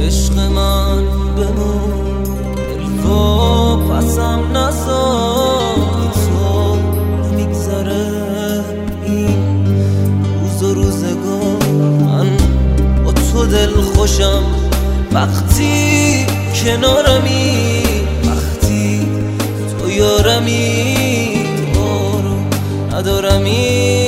عشق من بمون، دلکو پسم نزار، بی تو نمیگذره این روز و روزگار. من با تو دل خوشم وقتی کنارمی، وقتی تو یارمی بارو ندارمی.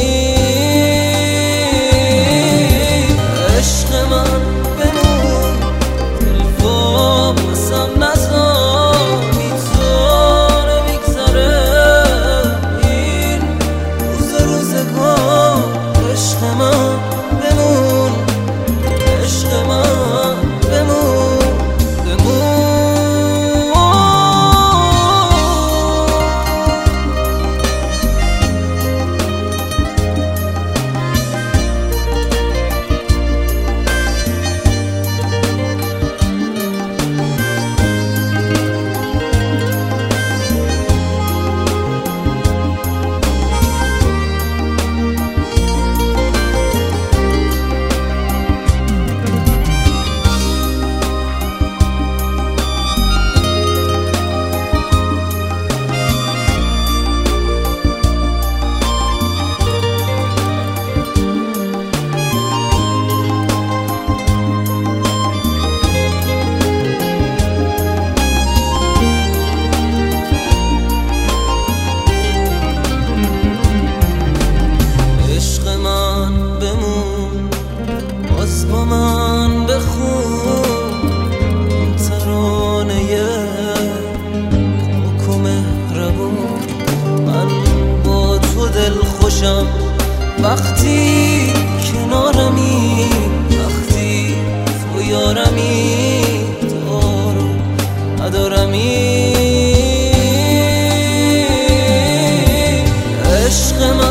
عشق من بمون، دلکو پسم نزار، بی تو نمیگذره این روز و روزگار. عشق من بمون، عشق من بمون، بمون. با من بخون این ترانه پاک و مهربون. من با تو دل خوشم وقتی کنارمی، وقتی تو یارمی دارو ندارمی. عشق من